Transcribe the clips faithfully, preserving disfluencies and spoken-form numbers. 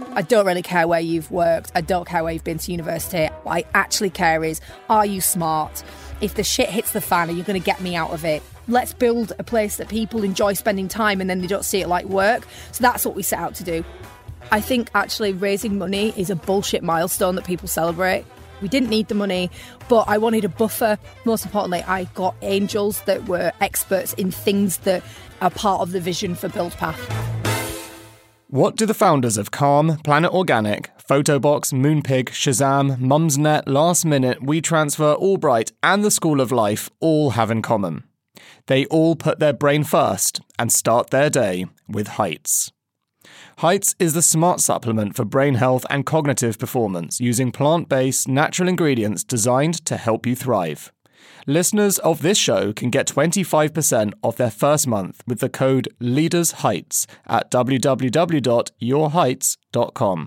I don't really care where you've worked. I don't care where you've been to university. What I actually care is, are you smart? If the shit hits the fan, are you going to get me out of it? Let's build a place that people enjoy spending time and then they don't see it like work. So that's what we set out to do. I think actually raising money is a bullshit milestone that people celebrate. We didn't need the money, but I wanted a buffer. Most importantly, I got angels that were experts in things that are part of the vision for BuildPath. What do the founders of Calm, Planet Organic, Photobox, Moonpig, Shazam, Mumsnet, Last Minute, WeTransfer, Albright, and the School of Life all have in common? They all put their brain first and start their day with Heights. Heights is the smart supplement for brain health and cognitive performance using plant-based, natural ingredients designed to help you thrive. Listeners of this show can get twenty-five percent off their first month with the code LEADERSHEIGHTS at w w w dot your heights dot com.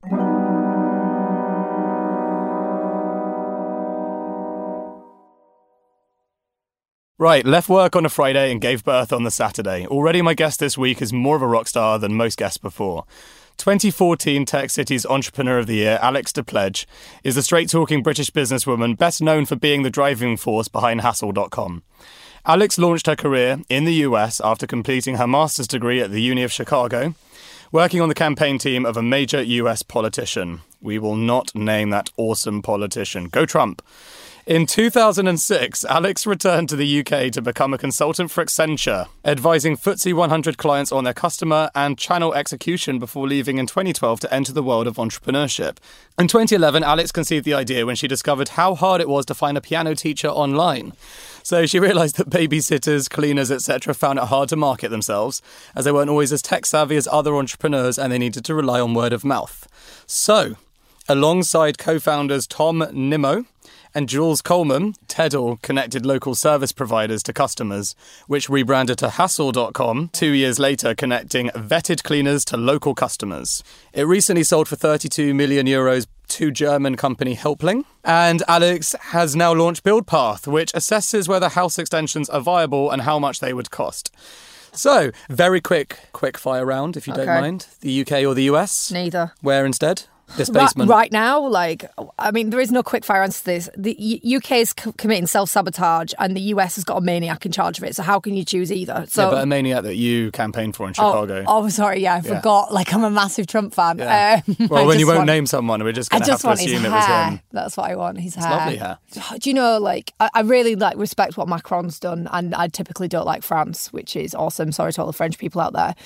Right, left work on a Friday and gave birth on the Saturday. Already my guest this week is more of a rock star than most guests before. twenty fourteen Tech City's Entrepreneur of the Year, Alex DePledge, is the straight-talking British businesswoman best known for being the driving force behind Hassle dot com. Alex launched her career in the U S after completing her master's degree at the Uni of Chicago, working on the campaign team of a major U S politician. We will not name that awesome politician. Go Trump. In two thousand six, Alex returned to the U K to become a consultant for Accenture, advising F T S E one hundred clients on their customer and channel execution before leaving in twenty twelve to enter the world of entrepreneurship. In twenty eleven, Alex conceived the idea when she discovered how hard it was to find a piano teacher online. So she realised that babysitters, cleaners, et cetera found it hard to market themselves, as they weren't always as tech-savvy as other entrepreneurs and they needed to rely on word of mouth. So, alongside co-founders Tom Nimmo and Jules Coleman, Teddle connected local service providers to customers, which rebranded to Hassle dot com two years later, connecting vetted cleaners to local customers. It recently sold for thirty-two million euros to German company Helpling. And Alex has now launched BuildPath, which assesses whether house extensions are viable and how much they would cost. So, very quick, quick fire round, if you Okay. don't mind. The U K or the U S? Neither. Where instead? This Right, basement. right now, like, I mean, there is no quick fire answer to this. The U- UK is c- committing self-sabotage and the U S has got a maniac in charge of it. So how can you choose either? So, Yeah, but a maniac that you campaigned for in oh, Chicago. oh, sorry, yeah, I Yeah. forgot. Like, I'm a massive Trump fan. Yeah. Um, well, I when you just won't want- name someone, we're just I going to have just to want his assume it was hair. him. That's what I want, his It's hair. lovely hair. Do you know, like, I, I really, like, respect what Macron's done, and I typically don't like France, which is awesome. Sorry to all the French people out there.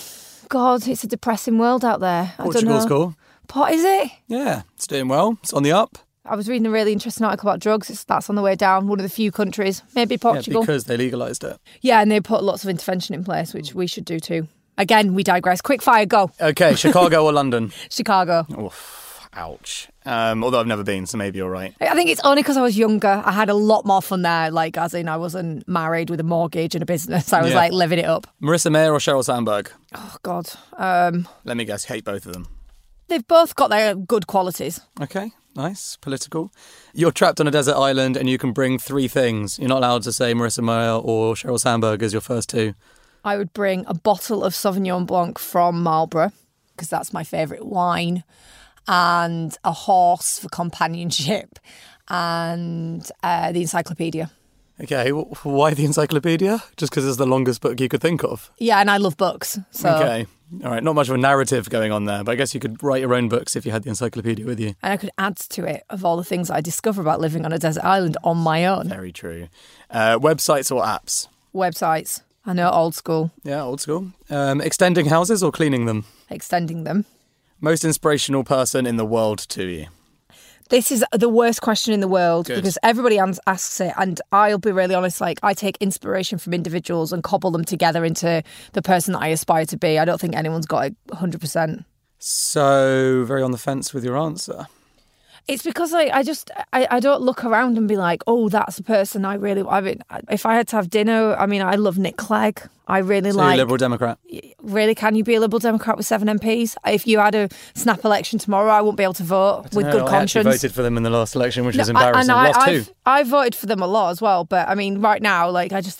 God, it's a depressing world out there. I don't Portugal's know. cool. What is it? Yeah, it's doing well. It's on the up. I was reading a really interesting article about drugs. It's, that's on the way down. One of the few countries, maybe Portugal. Yeah, because they legalised it. Yeah, and they put lots of intervention in place, which we should do too. Again, we digress. Quick fire, go. Okay, Chicago or London? Chicago. Oof, ouch. Um, although I've never been, so maybe you're right. I think it's only because I was younger. I had a lot more fun there, like, as in I wasn't married with a mortgage and a business. I was, Yeah. like, living it up. Marissa Mayer or Sheryl Sandberg? Oh, God. Um, Let me guess, hate both of them. they've both got their good qualities. Okay, nice, political. You're trapped on a desert island and you can bring three things. You're not allowed to say Marissa Mayer or Sheryl Sandberg as your first two. I would bring a bottle of Sauvignon Blanc from Marlborough, because that's my favourite wine, and a horse for companionship, and uh, the encyclopedia. Okay, wh- why the encyclopedia? Just because it's the longest book you could think of? Yeah, and I love books. So. Okay, all right, not much of a narrative going on there, but I guess you could write your own books if you had the encyclopedia with you. And I could add to it of all the things I discover about living on a desert island on my own. Very true. Uh, websites or apps? Websites. I know, old school. Yeah, old school. Um, extending houses or cleaning them? Extending them. Most inspirational person in the world to you? This is the worst question in the world. Good. Because everybody ans- asks it, and I'll be really honest, like, I take inspiration from individuals and cobble them together into the person that I aspire to be. I don't think anyone's got it one hundred percent. So, very on the fence with your answer. It's because like I just I, I don't look around and be like, oh, that's a person I really. I mean, if I had to have dinner, I mean, I love Nick Clegg. I really So like. you're a Liberal Democrat? Really, can you be a Liberal Democrat with seven M Ps? If you had a snap election tomorrow, I wouldn't be able to vote with No, good I conscience. actually voted for them in the last election, which No, is I- embarrassing. and I, Lost I've, two. I voted for them a lot as well, but I mean, right now, like, I just think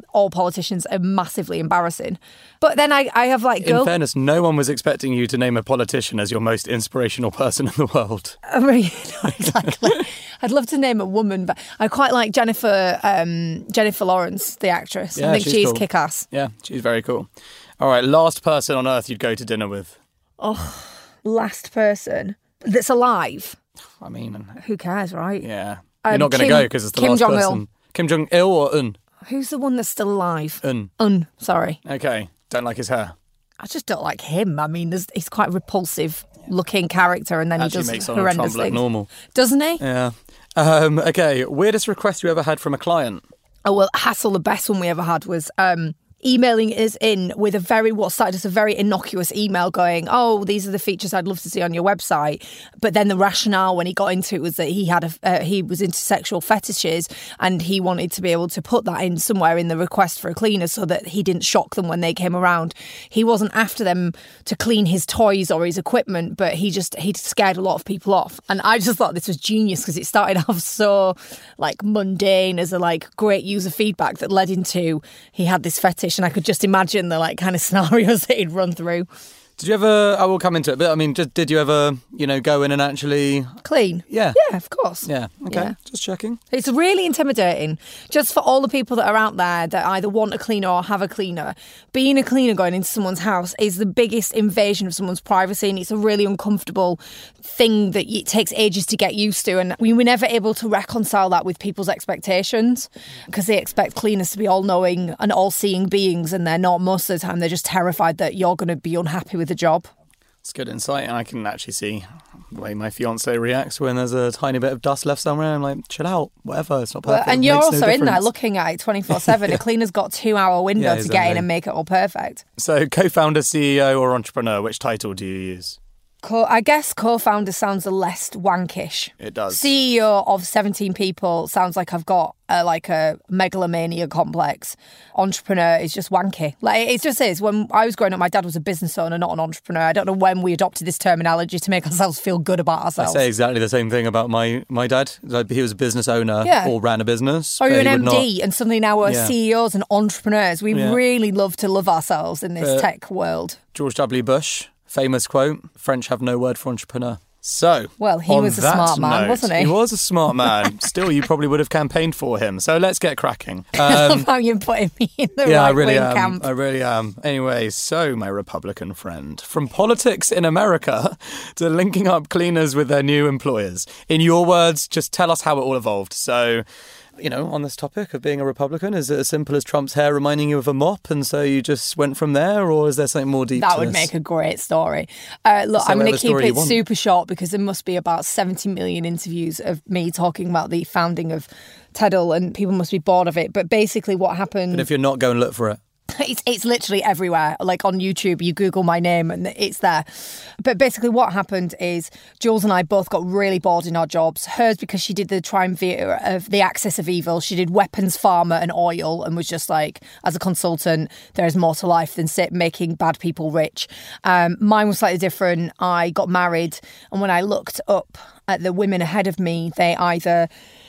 all politicians are massively embarrassing. But then I, I have like... Girl- in fairness, no one was expecting you to name a politician as your most inspirational person in the world. I mean, no, exactly. I'd love to name a woman, but I quite like Jennifer um, Jennifer Lawrence, the actress. Yeah, I think she's she's cool. kick-ass. Yeah, she's very cool. All right, last person on earth you'd go to dinner with. Oh, last person that's alive. I mean... Who cares, right? Yeah. Um, You're not going to go because it's the Kim last Jong-il. person. Kim Jong-il or Un? Who's the one that's still alive? Un. Un, sorry. Okay, don't like his hair. I just don't like him. I mean, there's, he's quite a repulsive looking character, and then Actually he does makes Donald horrendous Trump look things. normal. Doesn't he? Yeah. Um, okay, weirdest request you ever had from a client? Oh, well, Hassel, the best one we ever had was um, emailing us in with a very, what started as a very innocuous email going, oh, these are the features I'd love to see on your website. But then the rationale when he got into it was that he had a, uh, he was into sexual fetishes and he wanted to be able to put that in somewhere in the request for a cleaner so that he didn't shock them when they came around. He wasn't after them to clean his toys or his equipment, but he just, he'd scared a lot of people off. And I just thought this was genius because it started off so like mundane as a like great user feedback that led into he had this fetish. And I could just imagine the like kind of scenarios that he'd run through. Did you ever, I will come into it, but I mean, did, did you ever, you know, go in and actually... Clean? Yeah. Yeah, of course. Yeah, okay, Yeah. just checking. It's really intimidating. Just for all the people that are out there that either want a cleaner or have a cleaner, being a cleaner going into someone's house is the biggest invasion of someone's privacy, and it's a really uncomfortable thing that it takes ages to get used to. And we were never able to reconcile that with people's expectations because they expect cleaners to be all-knowing and all-seeing beings, and they're not most of the time. They're just terrified that you're going to be unhappy with the job. It's good insight, and I can actually see the way my fiance reacts when there's a tiny bit of dust left somewhere. I'm like, chill out, whatever, it's not perfect. Well, and you're makes also no in there difference. looking at it twenty-four seven. Yeah. A cleaner's got a two-hour window Yeah, to exactly. get in and make it all perfect. So, co-founder, C E O, or entrepreneur, which title do you use? Co- I guess co-founder sounds a less wankish. It does. C E O of seventeen people sounds like I've got a, like a megalomania complex. Entrepreneur is just wanky. Like it just is. When I was growing up, my dad was a business owner, not an entrepreneur. I don't know when we adopted this terminology to make ourselves feel good about I ourselves. say exactly the same thing about my, my dad. Like, he was a business owner Yeah. or ran a business. Or but you're he an would M D not- and suddenly now we're Yeah. C E Os and entrepreneurs. We Yeah. really love to love ourselves in this Uh, tech world. George W. Bush, famous quote, French have no word for entrepreneur. So, Well, he on was a that smart man, note, wasn't he? He was a smart man. Still, you probably would have campaigned for him. So let's get cracking. Um, How you putting me in the yeah, I right really wing am. camp. I really am. Anyway, so my Republican friend, from politics in America to linking up cleaners with their new employers. In your words, just tell us how it all evolved. So, you know, on this topic of being a Republican, is it as simple as Trump's hair reminding you of a mop, and so you just went from there, or is there something more deep That to would this? make a great story. Uh, look, Say I'm going whatever to keep story you it want. super short because there must be about seventy million interviews of me talking about the founding of Teddle, and people must be bored of it. But basically what happened... And if you're not, go and look for it. It's it's literally everywhere. Like on YouTube, you Google my name and it's there. But basically what happened is Jules and I both got really bored in our jobs. Hers because she did the triumvirate of the axis of evil. She did weapons, pharma and oil and was just like, as a consultant, there is more to life than sit making bad people rich. Um, mine was slightly different. I got married, and when I looked up at the women ahead of me, they either...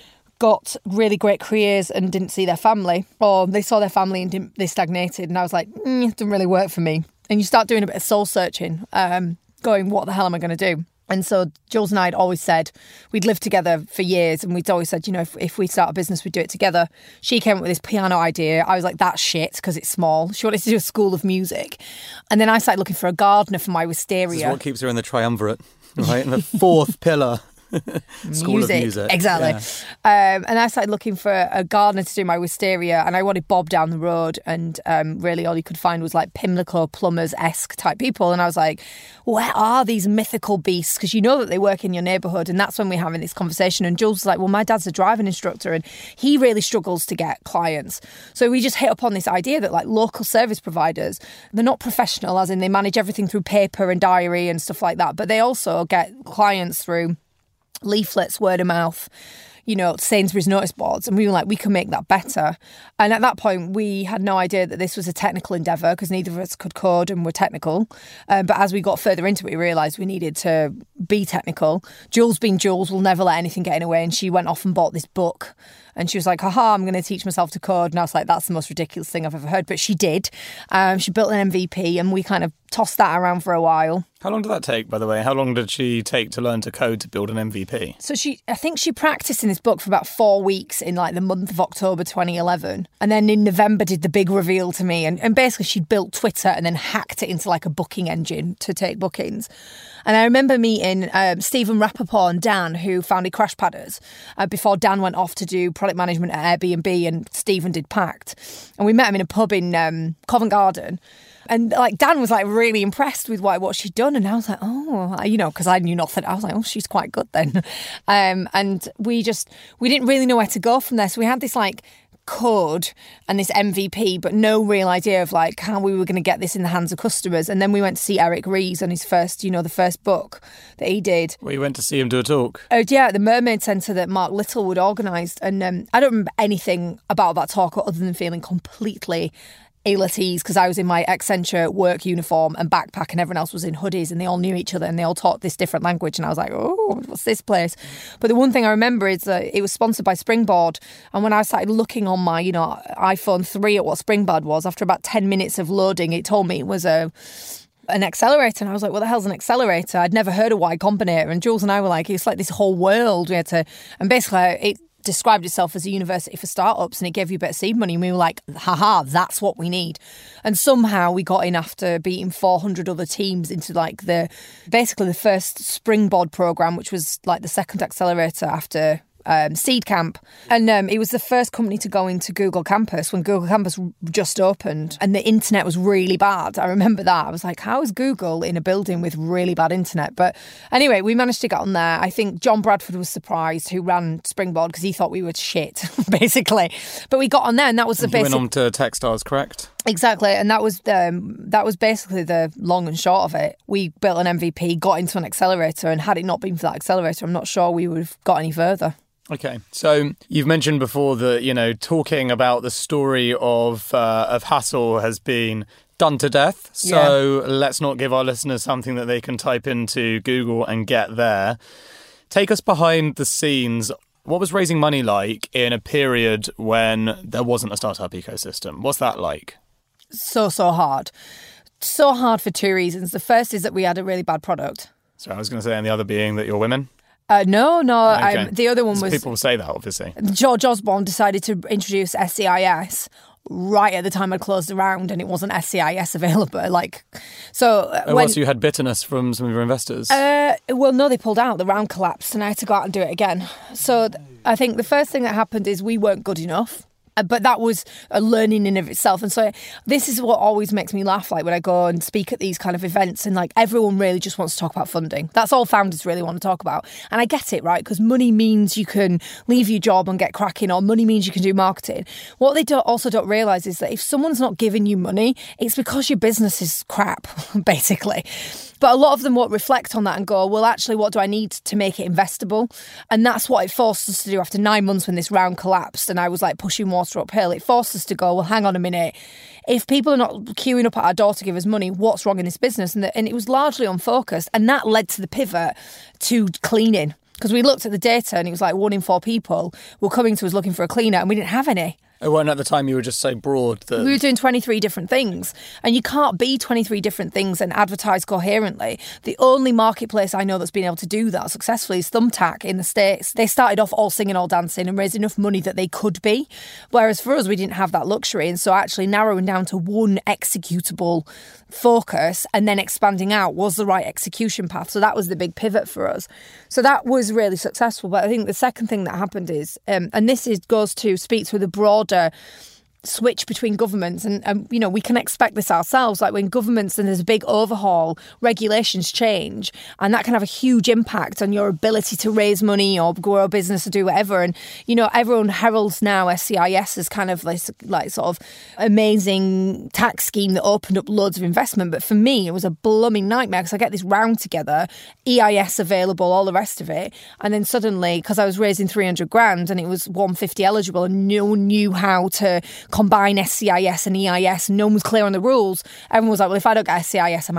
got really great careers and didn't see their family, or they saw their family and didn't, they stagnated. And I was like, mm, it didn't really work for me. And you start doing a bit of soul searching, um, going, what the hell am I going to do? And so Jules and I had always said, we'd lived together for years, and we'd always said, you know, if, if we start a business, we'd do it together. She came up with this piano idea. I was like, that's shit, because it's small. She wanted to do a school of music. And then I started looking for a gardener for my wisteria. This is what keeps her in the triumvirate, right? And the fourth pillar. School music. of music. Exactly. Yeah. Um, and I started looking for a gardener to do my wisteria, and I wanted Bob down the road, and um, really all you could find was like Pimlico plumbers-esque type people. And I was like, where are these mythical beasts? Because you know that they work in your neighbourhood. And that's when we're having this conversation. And Jules was like, well, my dad's a driving instructor and he really struggles to get clients. So we just hit upon this idea that like local service providers, they're not professional, as in they manage everything through paper and diary and stuff like that, but they also get clients through leaflets, word of mouth, you know, Sainsbury's notice boards. And we were like, we can make that better. And at that point, we had no idea that this was a technical endeavour because neither of us could code and were technical. Um, but as we got further into it, we realised we needed to be technical. Jules being Jules will never let anything get in her way. And she went off and bought this book. And she was like, haha, I'm going to teach myself to code. And I was like, that's the most ridiculous thing I've ever heard. But she did. Um, she built an M V P and we kind of tossed that around for a while. How long did that take, by the way? How long did she take to learn to code to build an M V P? So she, I think she practiced in this book for about four weeks in like the month of October twenty eleven. And then in November did the big reveal to me. And, and basically she'd built Twitter and then hacked it into like a booking engine to take bookings. And I remember meeting um, Stephen Rappaport and Dan, who founded Crash Padders, uh, before Dan went off to do product management at Airbnb and Stephen did Pact. And we met him in a pub in um, Covent Garden. And like Dan was like really impressed with what, what she'd done. And I was like, oh, you know, because I knew nothing. I was like, oh, she's quite good then. Um, and we just, we didn't really know where to go from there. So we had this like code and this M V P, but no real idea of like how we were going to get this in the hands of customers. And then we went to see Eric Ries on his first, you know, the first book that he did. Well, you went to see him do a talk? Oh, yeah, at the Mermaid Centre that Mark Littlewood organised. And um, I don't remember anything about that talk other than feeling completely ill at ease because I was in my Accenture work uniform and backpack and everyone else was in hoodies and they all knew each other and they all talked this different language and I was like, oh, what's this place? But the one thing I remember is that it was sponsored by Springboard, and when I started looking on my, you know, iPhone three at what Springboard was, after about ten minutes of loading, it told me it was a an accelerator, and I was like, what the hell's an accelerator? I'd never heard of Y Combinator, and Jules and I were like, it's like this whole world we had to, and basically it described itself as a university for startups and it gave you a bit of seed money and we were like, haha, that's what we need. And somehow we got in after beating four hundred other teams into like the basically the first Springboard program, which was like the second accelerator after Um, Seed Camp. And um, it was the first company to go into Google Campus when Google Campus just opened and the internet was really bad. I remember that. I was like, how is Google in a building with really bad internet? But anyway, we managed to get on there. I think John Bradford was surprised, who ran Springboard, because he thought we were shit, basically. But we got on there and that was the basic... went on to Techstars, correct? Exactly, and that was the, that was basically the long and short of it. We built an M V P, got into an accelerator, and had it not been for that accelerator, I'm not sure we would have got any further. Okay, so you've mentioned before that, you know, talking about the story of uh, of Hassel has been done to death. So yeah. Let's not give our listeners something that they can type into Google and get there. Take us behind the scenes. What was raising money like in a period when there wasn't a startup ecosystem? What's that like? So, so hard. So hard for two reasons. The first is that we had a really bad product. So I was going to say, and the other being that you're women? Uh, no, no. Okay. Um, the other one was... People say that, obviously. George Osborne decided to introduce S C I S right at the time I'd closed the round and it wasn't S C I S available. Like, so... Uh, oh, when, well, so you had bitterness from some of your investors? Uh, well, no, they pulled out. The round collapsed and I had to go out and do it again. So th- I think the first thing that happened is we weren't good enough. But that was a learning in of itself. And so this is what always makes me laugh, like when I go and speak at these kind of events and like everyone really just wants to talk about funding. That's all founders really want to talk about. And I get it, right? Because money means you can leave your job and get cracking, or money means you can do marketing. What they don't, also don't realise is that if someone's not giving you money, it's because your business is crap, basically. But a lot of them won't reflect on that and go, well, actually, what do I need to make it investable? And that's what it forced us to do after nine months when this round collapsed and I was like pushing water uphill. It forced us to go, well, hang on a minute. If people are not queuing up at our door to give us money, what's wrong in this business? And, the, and it was largely unfocused. And that led to the pivot to cleaning. Because we looked at the data and it was like one in four people were coming to us looking for a cleaner and we didn't have any. Oh, and at the time you were just so broad that... We were doing twenty-three different things. And you can't be twenty-three different things and advertise coherently. The only marketplace I know that's been able to do that successfully is Thumbtack in the States. They started off all singing, all dancing and raised enough money that they could be. Whereas for us, we didn't have that luxury. And so actually narrowing down to one executable focus and then expanding out was the right execution path. So that was the big pivot for us. So that was really successful. But I think the second thing that happened is, um, and this is goes to speak to the broad switch between governments and, and you know we can expect this ourselves, like when governments and there's a big overhaul, regulations change and that can have a huge impact on your ability to raise money or grow a business or do whatever. And you know everyone heralds now S C I S as kind of like, like sort of amazing tax scheme that opened up loads of investment, but for me it was a blooming nightmare because I get this round together, E I S available, all the rest of it, and then suddenly because I was raising three hundred grand and it was one fifty eligible and no one knew how to combine S C I S and E I S and no one was clear on the rules. Everyone was like, well, if I don't get S C I S, I'm out.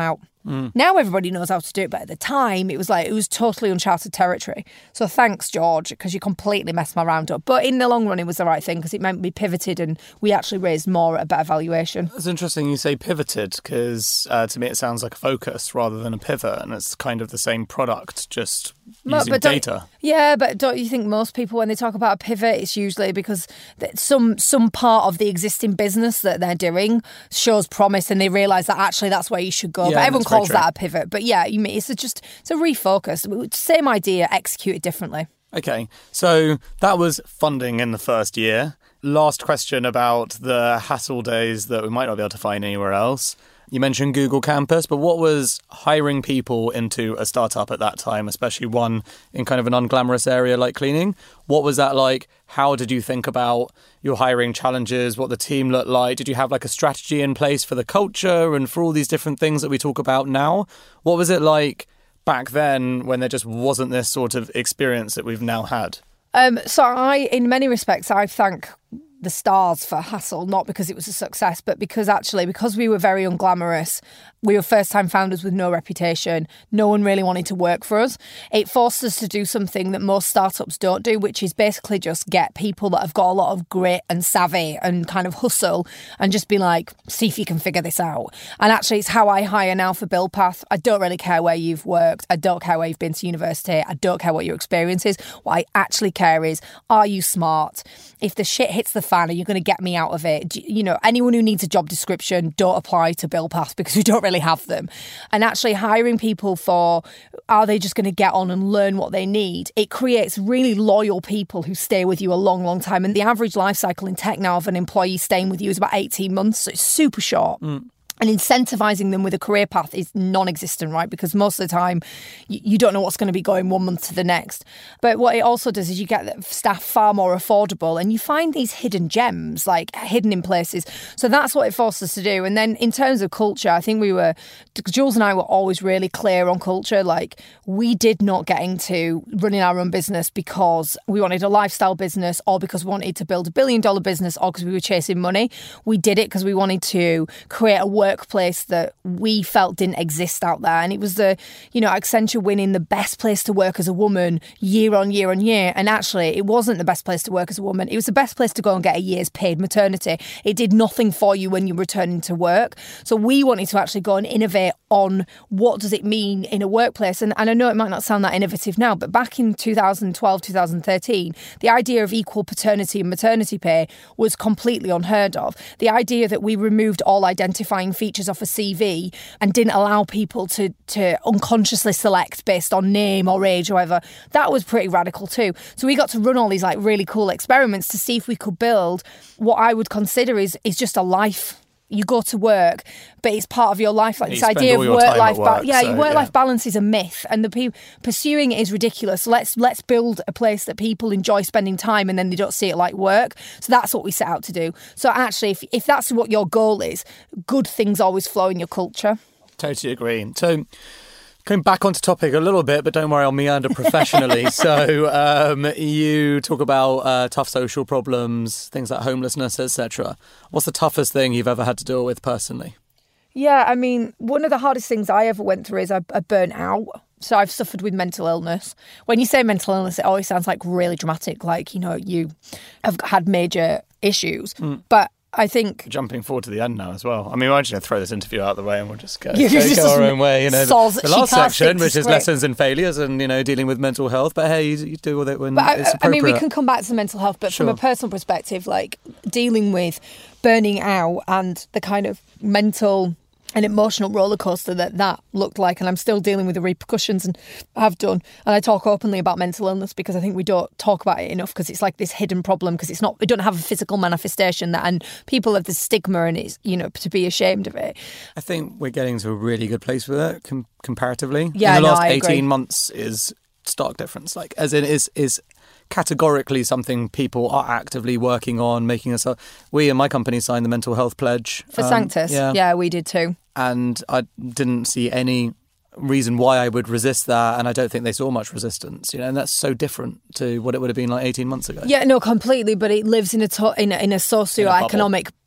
Mm. Now everybody knows how to do it, but at the time it was like, it was totally uncharted territory. So thanks, George, because you completely messed my round up. But in the long run, it was the right thing because it meant we pivoted and we actually raised more at a better valuation. It's interesting you say pivoted because uh, to me it sounds like a focus rather than a pivot, and it's kind of the same product, just using but data. Yeah, but don't you think most people, when they talk about a pivot, it's usually because some some part of the existing business that they're doing shows promise and they realise that actually that's where you should go. Yeah, but everyone calls that a pivot. But yeah, you mean it's a just it's a refocus. Same idea, executed differently. Okay, so that was funding in the first year. Last question about the hassle days that we might not be able to find anywhere else. You mentioned Google Campus, but what was hiring people into a startup at that time, especially one in kind of an unglamorous area like cleaning? What was that like? How did you think about your hiring challenges, what the team looked like? Did you have like a strategy in place for the culture and for all these different things that we talk about now? What was it like back then when there just wasn't this sort of experience that we've now had? Um, so I, in many respects, I thank the stars for Hassle, not because it was a success, but because actually, because we were very unglamorous, we were first-time founders with no reputation, no one really wanted to work for us. It forced us to do something that most startups don't do, which is basically just get people that have got a lot of grit and savvy and kind of hustle and just be like, see if you can figure this out. And actually, it's how I hire now for BuildPath. I don't really care where you've worked. I don't care where you've been to university. I don't care what your experience is. What I actually care is, are you smart? If the shit hits the fan, are you going to get me out of it? You know, anyone who needs a job description, don't apply to BuildPath because we don't really have them. And actually hiring people for, are they just going to get on and learn what they need? It creates really loyal people who stay with you a long, long time. And the average life cycle in tech now of an employee staying with you is about eighteen months. So it's super short. Mm. And incentivizing them with a career path is non-existent, right? Because most of the time, you, you don't know what's going to be going one month to the next. But what it also does is you get staff far more affordable and you find these hidden gems, like hidden in places. So that's what it forced us to do. And then in terms of culture, I think we were, Jules and I were always really clear on culture. Like, we did not get into running our own business because we wanted a lifestyle business or because we wanted to build a billion dollar business or because we were chasing money. We did it because we wanted to create a work workplace that we felt didn't exist out there. And it was the, you know, Accenture winning the best place to work as a woman year on year on year. And actually, it wasn't the best place to work as a woman. It was the best place to go and get a year's paid maternity. It did nothing for you when you returning to work. So we wanted to actually go and innovate on what does it mean in a workplace. And, and I know it might not sound that innovative now, but back in two thousand twelve, two thousand thirteen, the idea of equal paternity and maternity pay was completely unheard of. The idea that we removed all identifying features off a C V and didn't allow people to to unconsciously select based on name or age or whatever, that was pretty radical too. So we got to run all these like really cool experiments to see if we could build what I would consider is is just a life. You go to work, but it's part of your life. Like you this idea of work-life work, balance. Yeah, so, your work-life yeah. balance is a myth, and the people pursuing it is ridiculous. So let's let's build a place that people enjoy spending time, and then they don't see it like work. So that's what we set out to do. So actually, if if that's what your goal is, good things always flow in your culture. Totally agree. So, going back onto topic a little bit, but don't worry, I'll meander professionally. so um, you talk about uh, tough social problems, things like homelessness, et cetera. What's the toughest thing you've ever had to deal with personally? Yeah, I mean, one of the hardest things I ever went through is I, I burnt out. So I've suffered with mental illness. When you say mental illness, it always sounds like really dramatic, like, you know, you have had major issues. Mm. But I think... Jumping forward to the end now as well. I mean, we're just going to throw this interview out the way and we'll just go, you go, just go our own way. You know, soz, the, the last section, which is great. lessons in failures and, you know, dealing with mental health. But hey, you, you deal with it when but it's I, appropriate. I mean, we can come back to mental health, but sure. from a personal perspective, like dealing with burning out and the kind of mental and emotional roller coaster that that looked like, and I'm still dealing with the repercussions and have done. And I talk openly about mental illness because I think we don't talk about it enough because it's like this hidden problem because it's not, we don't have a physical manifestation that, and people have the stigma and it's, you know, to be ashamed of it. I think we're getting to a really good place with it com- comparatively. Yeah, in the no, last I eighteen agree. months is stark difference. Like, as in, is is categorically something people are actively working on, making us. We in my company signed the mental health pledge for um, Sanctus. Yeah. yeah, we did too. And I didn't see any reason why I would resist that, and I don't think they saw much resistance, you know, and that's so different to what it would have been like eighteen months ago. Yeah, no, completely, but it lives in a to- in a, in a socio-economic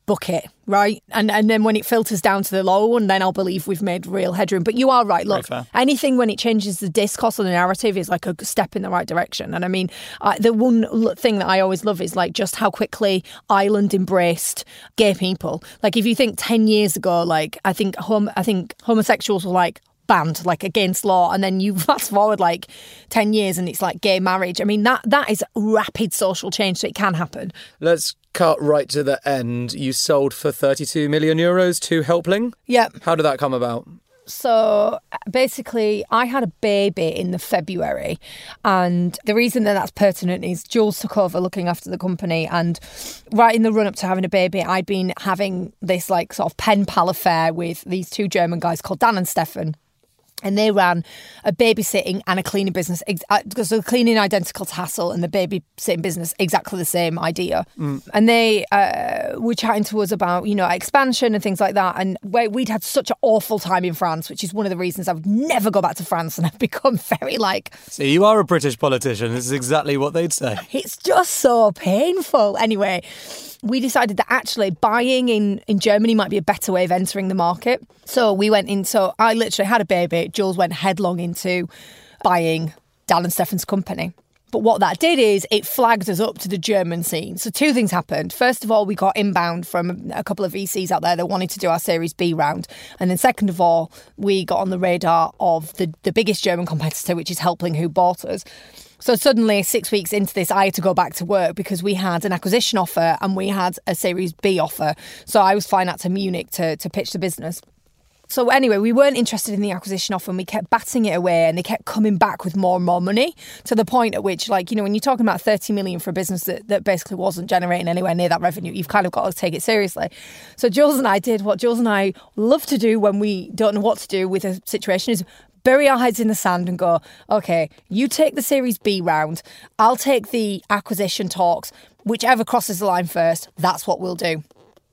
bucket, right? And and then when it filters down to the lower one, then I'll believe we've made real headroom. But you are right. Look, anything when it changes the discourse or the narrative is like a step in the right direction. And I mean, uh, the one thing that I always love is like just how quickly Ireland embraced gay people. Like if you think ten years ago, like I think hom- I think homosexuals were like banned, like against law, and then you fast forward like ten years and it's like gay marriage. I mean, that that is rapid social change, so it can happen. Let's cut right to the end. You sold for thirty-two million euros to Helpling? Yeah. How did that come about? So basically, I had a baby in the February, and the reason that that's pertinent is Jules took over looking after the company, and right in the run up to having a baby, I'd been having this like sort of pen pal affair with these two German guys called Dan and Stefan. And they ran a babysitting and a cleaning business. Because the cleaning identical to Hassel and the babysitting business, exactly the same idea. Mm. And they uh, were chatting to us about, you know, expansion and things like that. And we'd had such an awful time in France, which is one of the reasons I would never go back to France. And I've become very like... See, you are a British politician. This is exactly what they'd say. It's just so painful. Anyway, we decided that actually buying in, in Germany might be a better way of entering the market. So we went in, so I literally had a baby. Jules went headlong into buying Dan and Stefan's company. But what that did is it flagged us up to the German scene. So two things happened. First of all, we got inbound from a couple of V Cs out there that wanted to do our Series B round. And then second of all, we got on the radar of the, the biggest German competitor, which is Helpling, who bought us. So suddenly, six weeks into this, I had to go back to work because we had an acquisition offer and we had a Series B offer. So I was flying out to Munich to, to pitch the business. So anyway, we weren't interested in the acquisition offer and we kept batting it away, and they kept coming back with more and more money, to the point at which, like, you know, when you're talking about thirty million for a business that, that basically wasn't generating anywhere near that revenue, you've kind of got to take it seriously. So Jules and I did what Jules and I love to do when we don't know what to do with a situation, is bury our heads in the sand and go, okay, you take the Series B round, I'll take the acquisition talks, whichever crosses the line first, that's what we'll do.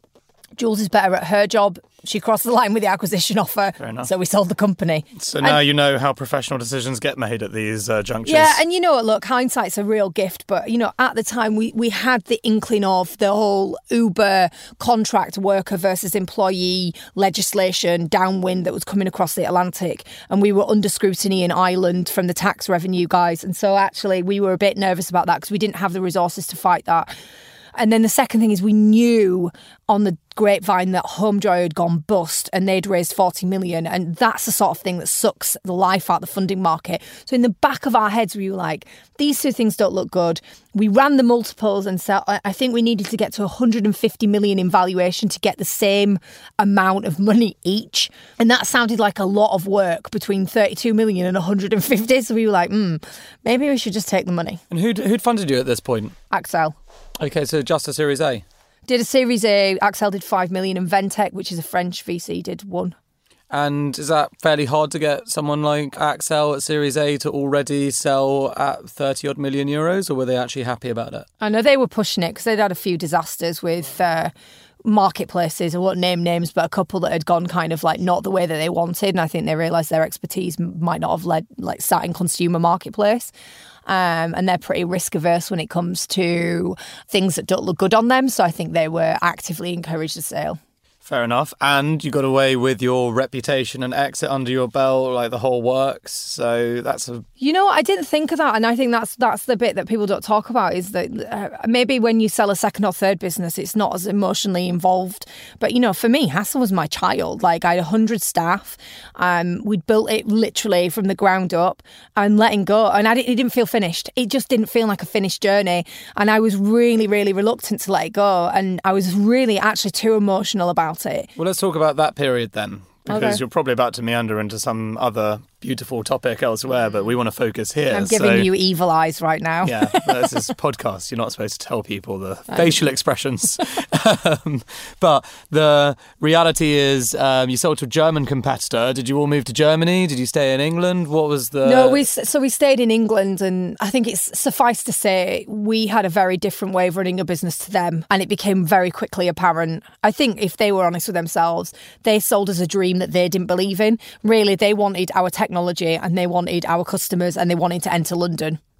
Jules is better at her job. She crossed the line with the acquisition offer, so we sold the company. So now and, you know how professional decisions get made at these uh, junctures. Yeah, and you know what, look, hindsight's a real gift, but, you know, at the time we, we had the inkling of the whole Uber contract worker versus employee legislation downwind that was coming across the Atlantic, and we were under scrutiny in Ireland from the tax revenue guys, and so actually we were a bit nervous about that because we didn't have the resources to fight that. And then the second thing is we knew on the grapevine that Homejoy had gone bust and they'd raised forty million. And that's the sort of thing that sucks the life out of the funding market. So in the back of our heads, we were like, these two things don't look good. We ran the multiples and so I think we needed to get to one hundred fifty million in valuation to get the same amount of money each. And that sounded like a lot of work between thirty-two million and one hundred fifty. So we were like, hmm, maybe we should just take the money. And who'd, who'd funded you at this point? Accel. Okay, so just a Series A? Did a Series A. Accel did five million and Ventec, which is a French V C, did one. And is that fairly hard to get someone like Accel at Series A to already sell at thirty odd million euros, or were they actually happy about it? I know they were pushing it because they'd had a few disasters with uh, marketplaces. I won't name names, but a couple that had gone kind of like not the way that they wanted. And I think they realised their expertise might not have led, like, sat in consumer marketplace. Um, and they're pretty risk averse when it comes to things that don't look good on them. So I think they were actively encouraged to sale. Fair enough. And you got away with your reputation and exit under your belt, like the whole works. So that's a... You know, I didn't think of that. And I think that's that's the bit that people don't talk about, is that uh, maybe when you sell a second or third business, it's not as emotionally involved. But, you know, for me, Hassel was my child. Like, I had one hundred staff. Um, we'd built it literally from the ground up and letting go. And I didn't, it didn't feel finished. It just didn't feel like a finished journey. And I was really, really reluctant to let it go. And I was really actually too emotional about it. Well, let's talk about that period then, because okay. You're probably about to meander into some other beautiful topic elsewhere, but we want to focus here. I'm giving so, you evil eyes right now. Yeah, this is a podcast. You're not supposed to tell people the facial expressions. um, but the reality is um, you sold to a German competitor. Did you all move to Germany? Did you stay in England? What was the... No, we so we stayed in England, and I think it's suffice to say we had a very different way of running a business to them, and it became very quickly apparent. I think if they were honest with themselves, they sold us a dream that they didn't believe in. Really, they wanted our technology and they wanted our customers and they wanted to enter London.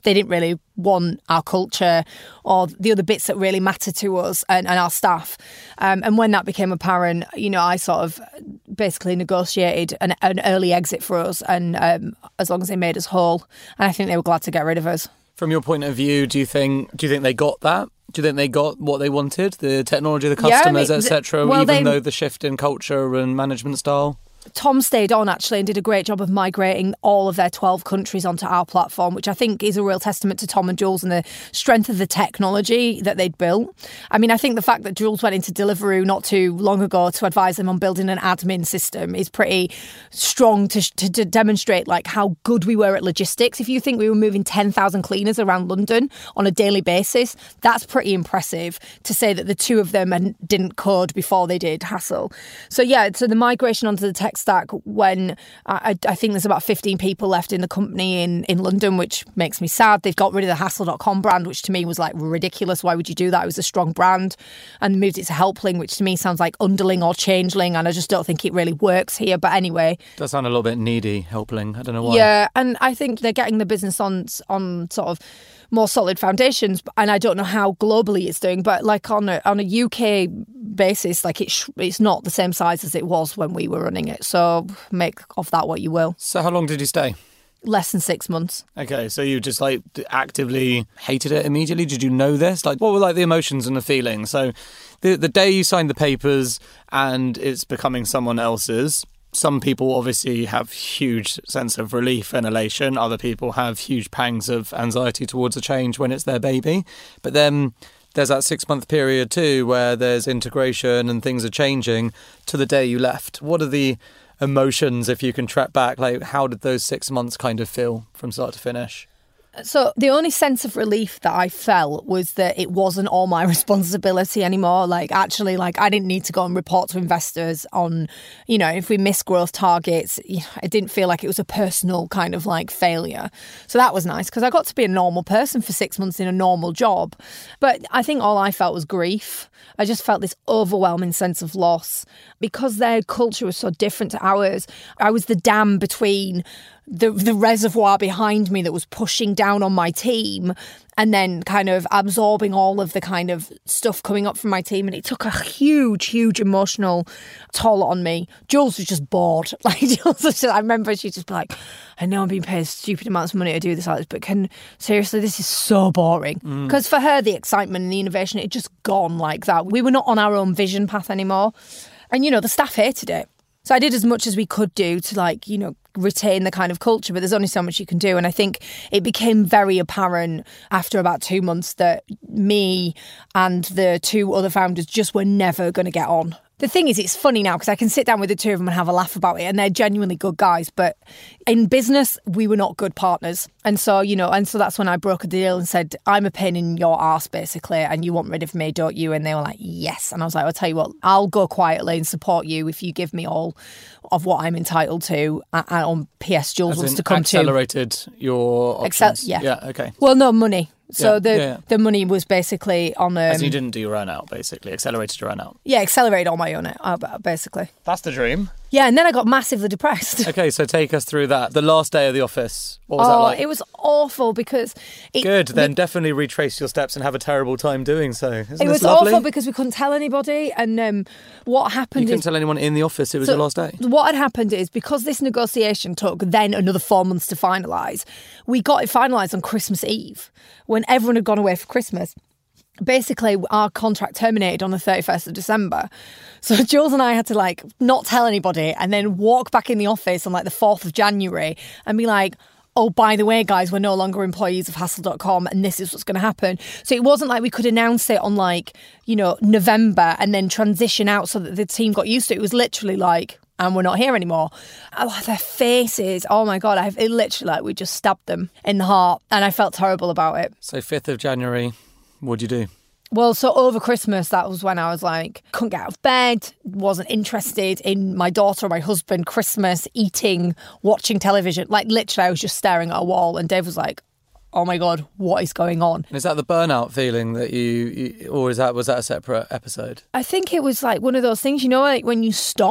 They didn't really want our culture or the other bits that really matter to us and, and our staff. Um, and when that became apparent, you know, I sort of basically negotiated an, an early exit for us, and um, as long as they made us whole. And I think they were glad to get rid of us. From your point of view, do you think do you think they got that? Do you think they got what they wanted? The technology, the customers, yeah, I mean, et cetera, well, even they, though the shift in culture and management style? Tom stayed on, actually, and did a great job of migrating all of their twelve countries onto our platform, which I think is a real testament to Tom and Jules and the strength of the technology that they'd built. I mean, I think the fact that Jules went into Deliveroo not too long ago to advise them on building an admin system is pretty strong to, to, to demonstrate like how good we were at logistics. If you think we were moving ten thousand cleaners around London on a daily basis, that's pretty impressive to say that the two of them didn't code before they did Hassel. So yeah, so the migration onto the tech stack, when I, I think there's about fifteen people left in the company in, in London, which makes me sad. They've got rid of the Hassel dot com brand, which to me was like ridiculous. Why would you do that? It was a strong brand, and moved it to Helpling, which to me sounds like underling or changeling, and I just don't think it really works here. But anyway, does sound a little bit needy, Helpling. I don't know why. Yeah, and I think they're getting the business on on sort of more solid foundations, and I don't know how globally it's doing, but like on a, on a U K basis, like it's it's not the same size as it was when we were running it. So make of that what you will. So how long did you stay? Less than six months. Okay, so you just like actively hated it immediately? Did you know this? Like, what were like the emotions and the feelings? So the the day you signed the papers and it's becoming someone else's, some people obviously have huge sense of relief and elation. Other people have huge pangs of anxiety towards a change when it's their baby. But then there's that six-month period too where there's integration and things are changing to the day you left. What are the emotions, if you can track back? Like, how did those six months kind of feel from start to finish? So the only sense of relief that I felt was that it wasn't all my responsibility anymore. Like, actually, like I didn't need to go and report to investors on, you know, if we missed growth targets. It didn't feel like it was a personal kind of like failure. So that was nice because I got to be a normal person for six months in a normal job. But I think all I felt was grief. I just felt this overwhelming sense of loss because their culture was so different to ours. I was the dam between the the reservoir behind me that was pushing down on my team and then kind of absorbing all of the kind of stuff coming up from my team. And it took a huge, huge emotional toll on me. Jules was just bored. Like, Jules was just, I remember she'd just be like, I know I'm being paid stupid amounts of money to do this, but can seriously, this is so boring. Because mm. for her, the excitement and the innovation, it had just gone like that. We were not on our own vision path anymore. And, you know, the staff hated it. So I did as much as we could do to, like, you know, retain the kind of culture, but there's only so much you can do. And I think it became very apparent after about two months that me and the two other founders just were never going to get on. The thing is, it's funny now because I can sit down with the two of them and have a laugh about it, and they're genuinely good guys. But in business, we were not good partners. And so, you know, and so that's when I broke a deal and said, I'm a pain in your arse, basically, and you want rid of me, don't you? And they were like, yes. And I was like, I'll tell you what, I'll go quietly and support you if you give me all of what I'm entitled to. And on P S, Jules wants to come accelerated to. Accelerated your options? Excel- yeah. Yeah, okay. Well, no, money. So yeah, the yeah, yeah. the money was basically on... Um, As you didn't do your earn out, basically. Accelerated your earn out. Yeah, accelerated all my own out, basically. That's the dream. Yeah, and then I got massively depressed. Okay, so take us through that. The last day of the office, what was oh, that like? It was awful because... It, Good, then we, definitely retrace your steps and have a terrible time doing so. Isn't it this was lovely? awful because we couldn't tell anybody, and um, what happened You couldn't is, tell anyone in the office it was so the last day? What had happened is, because this negotiation took then another four months to finalise, we got it finalised on Christmas Eve, when everyone had gone away for Christmas. Basically, our contract terminated on the thirty-first of December. So Jules and I had to, like, not tell anybody and then walk back in the office on, like, the fourth of January and be like, oh, by the way, guys, we're no longer employees of Hassel dot com and this is what's going to happen. So it wasn't like we could announce it on, like, you know, November and then transition out so that the team got used to it. It was literally like, and we're not here anymore. Oh, their faces, oh my God, I, it literally, like, we just stabbed them in the heart and I felt terrible about it. So fifth of January, what'd you do? Well, so over Christmas, that was when I was like, couldn't get out of bed, wasn't interested in my daughter or my husband, Christmas, eating, watching television. Like, literally, I was just staring at a wall. And Dave was like, oh my God, what is going on? Is that the burnout feeling that you, you or is that was that a separate episode? I think it was like one of those things, you know, like when you stop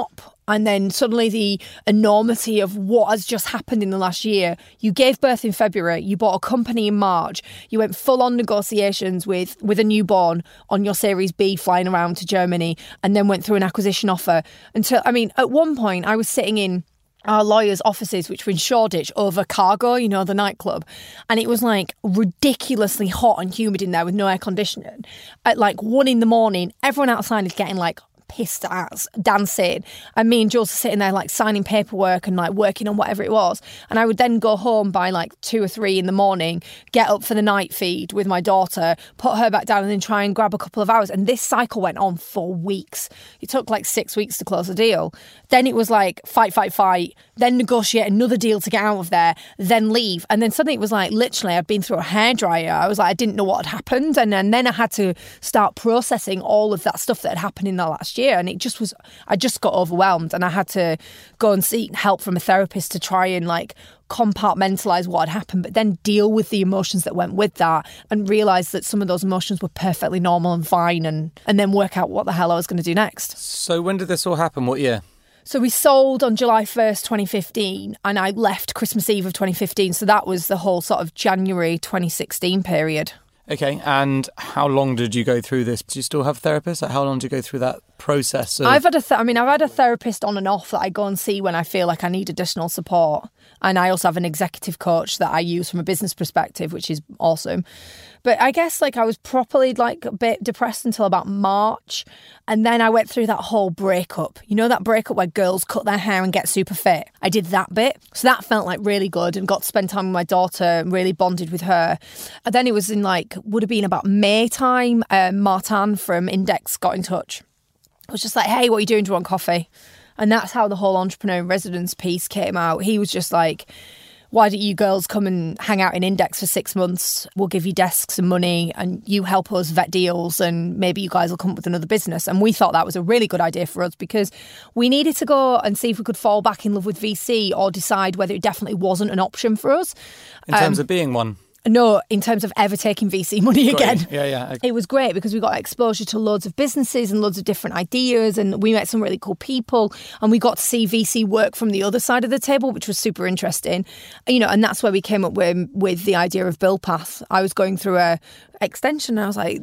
And then suddenly the enormity of what has just happened in the last year. You gave birth in February, you bought a company in March, you went full on negotiations with, with a newborn on your Series B flying around to Germany, and then went through an acquisition offer. Until, I mean, at one point I was sitting in our lawyers' offices, which were in Shoreditch, over Cargo, you know, the nightclub. And it was like ridiculously hot and humid in there with no air conditioning. At like one in the morning, everyone outside is getting like pissed ass dancing, and me and Jules are sitting there like signing paperwork and like working on whatever it was. And I would then go home by like two or three in the morning, get up for the night feed with my daughter, put her back down, and then try and grab a couple of hours. And this cycle went on for weeks. It took like six weeks to close a deal. Then it was like fight, fight, fight, then negotiate another deal to get out of there, then leave. And then suddenly it was like literally I'd been through a hairdryer. I was like, I didn't know what had happened. And, and then I had to start processing all of that stuff that had happened in the last year. And it just was, I just got overwhelmed, and I had to go and seek help from a therapist to try and like compartmentalize what had happened, but then deal with the emotions that went with that, and realize that some of those emotions were perfectly normal and fine, and, and then work out what the hell I was going to do next. So when did this all happen? What year? So we sold on July first, twenty fifteen, and I left Christmas Eve of twenty fifteen. So that was the whole sort of January twenty sixteen period. Okay, and how long did you go through this? Do you still have therapists? How long did you go through that process? Of... I've had a, th- I mean, I've had a therapist on and off that I go and see when I feel like I need additional support. And I also have an executive coach that I use from a business perspective, which is awesome. But I guess like I was properly like a bit depressed until about March. And then I went through that whole breakup. You know, that breakup where girls cut their hair and get super fit? I did that bit. So that felt like really good, and got to spend time with my daughter and really bonded with her. And then it was in like, would have been about May time, uh, Martin from Index got in touch. I was just like, hey, what are you doing? Do you want coffee? And that's how the whole entrepreneur in residence piece came out. He was just like, why don't you girls come and hang out in Index for six months? We'll give you desks and money, and you help us vet deals, and maybe you guys will come up with another business. And we thought that was a really good idea for us, because we needed to go and see if we could fall back in love with V C, or decide whether it definitely wasn't an option for us. In terms um, of being one? No, in terms of ever taking V C money Got again. you. Yeah, yeah. Okay. It was great because we got exposure to loads of businesses and loads of different ideas, and we met some really cool people, and we got to see V C work from the other side of the table, which was super interesting. You know, and that's where we came up with, with the idea of BuildPath. I was going through a extension, and I was like,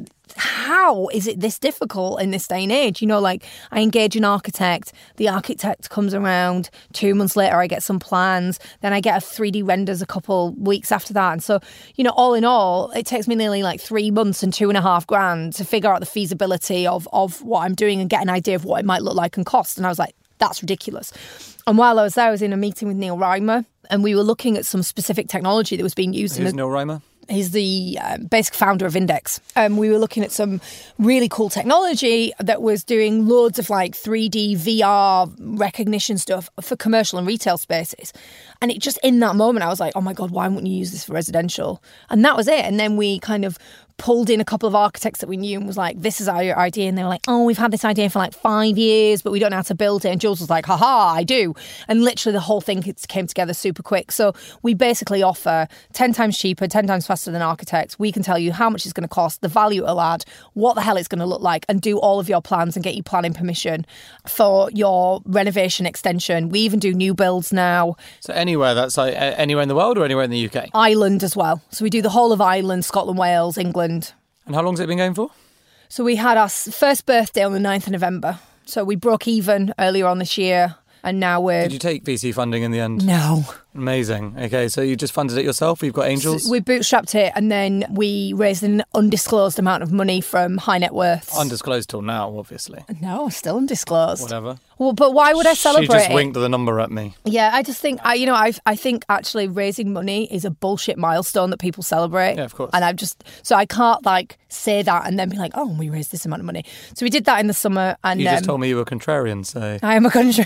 how is it this difficult in this day and age? You know, like I engage an architect, the architect comes around, two months later I get some plans, then I get a three D renders a couple weeks after that. And so, you know, all in all, it takes me nearly like three months and two and a half grand to figure out the feasibility of, of what I'm doing and get an idea of what it might look like and cost. And I was like, that's ridiculous. And while I was there, I was in a meeting with Neil Reimer, and we were looking at some specific technology that was being used. Who's in the, Neil Reimer? He's the uh, basic founder of Index. Um, we were looking at some really cool technology that was doing loads of like three D V R recognition stuff for commercial and retail spaces. And it just, in that moment, I was like, oh my God, why wouldn't you use this for residential? And that was it. And then we kind of pulled in a couple of architects that we knew and was like, this is our idea. And they were like, oh, we've had this idea for like five years, but we don't know how to build it. And Jules was like, haha, I do. And literally the whole thing came together super quick. So we basically offer ten times cheaper, ten times faster than architects. We can tell you how much it's going to cost, the value it'll add, what the hell it's going to look like, and do all of your plans and get you planning permission for your renovation extension. We even do new builds now. So anywhere, that's like anywhere in the world or anywhere in the U K? Ireland as well. So we do the whole of Ireland, Scotland, Wales, England. And how long has it been going for? So we had our first birthday on the ninth of November. So we broke even earlier on this year, and now we're... Did you take V C funding in the end? No. Amazing. Okay, so you just funded it yourself? You've got angels? So we bootstrapped it, and then we raised an undisclosed amount of money from high net worths. Undisclosed till now, obviously. No, still undisclosed. Whatever. Well, but why would I celebrate She just it? winked the number at me. Yeah, I just think, I, you know, I I think actually raising money is a bullshit milestone that people celebrate. Yeah, of course. And I've just, so I can't like say that and then be like, oh, we raised this amount of money. So we did that in the summer. And You just um, told me you were contrarian, so... I am a country.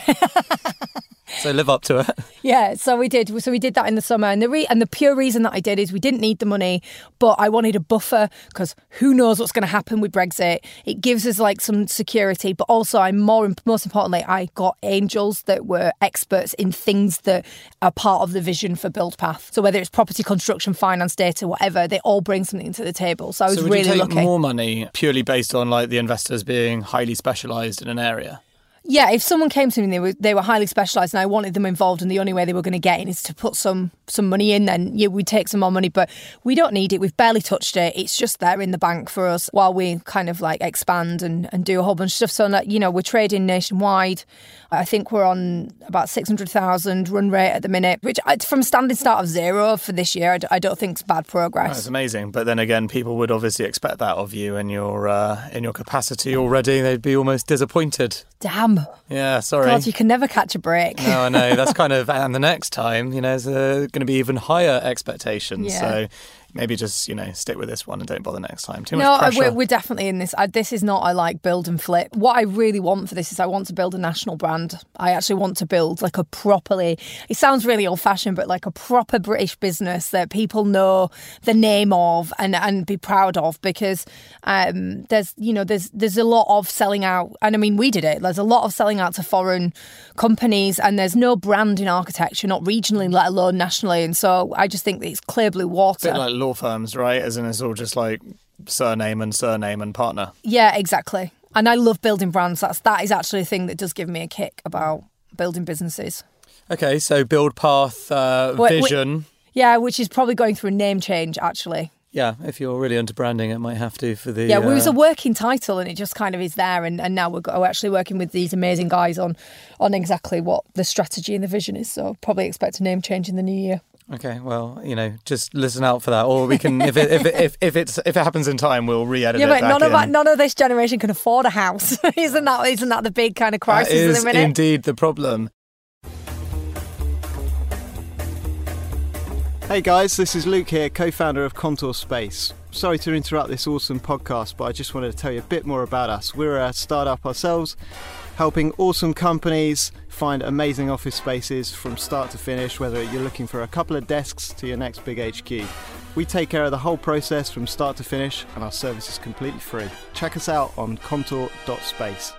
So live up to it. Yeah, so we did. So we did that in the summer, and the re- and the pure reason that I did is we didn't need the money, but I wanted a buffer because who knows what's going to happen with Brexit. It gives us like some security, but also I'm more most importantly, I got angels that were experts in things that are part of the vision for BuildPath. So whether it's property construction, finance, data, whatever, they all bring something to the table. So I was so would really you take lucky. More money purely based on like the investors being highly specialised in an area? Yeah, if someone came to me and they were they were highly specialised and I wanted them involved and the only way they were going to get in is to put some some money in, then yeah, we'd take some more money. But we don't need it. We've barely touched it. It's just there in the bank for us while we kind of like expand and, and do a whole bunch of stuff. So, that, you know, we're trading nationwide. I think we're on about six hundred thousand run rate at the minute, which from a standing start of zero for this year, I don't think it's bad progress. That's amazing. But then again, people would obviously expect that of you and your, uh, in your capacity already. They'd be almost disappointed. Damn. Yeah, sorry. God, you can never catch a break. No, I know. That's kind of, and the next time, you know, there's uh, going to be even higher expectations. Yeah. So maybe just, you know, stick with this one and don't bother next time. Too no, much pressure. We're, we're definitely in this. I, this is not a like build and flip. What I really want for this is I want to build a national brand. I actually want to build like a properly, it sounds really old fashioned, but like a proper British business that people know the name of and, and be proud of, because um, there's, you know, there's, there's a lot of selling out. And I mean, we did it. There's a lot of selling out to foreign companies and there's no brand in architecture, not regionally, let alone nationally. And so I just think that it's clear blue water. A bit like law firms, right? As in it's all just like surname and surname and partner. Yeah, exactly. And I love building brands. That's that is actually a thing that does give me a kick about building businesses. Okay, so build path, uh, Wait, vision. wait, yeah, which is probably going through a name change, actually. Yeah, if you're really into branding, it might have to for the... Yeah, well, it was uh, a working title and it just kind of is there. And, and now we're, we're actually working with these amazing guys on, on exactly what the strategy and the vision is. So probably expect a name change in the new year. Okay, well, you know, just listen out for that, or we can, if it if it, if, if it's if it happens in time, we'll re-edit yeah, it but back none in. of that, none of this generation can afford a house. isn't that isn't that the big kind of crisis that is at the minute? Indeed the problem. Hey guys, this is Luke here, co-founder of Contour Space. Sorry to interrupt this awesome podcast, but I just wanted to tell you a bit more about us. We're a startup ourselves, helping awesome companies find amazing office spaces from start to finish, whether you're looking for a couple of desks to your next big H Q. We take care of the whole process from start to finish, and our service is completely free. Check us out on contour dot space.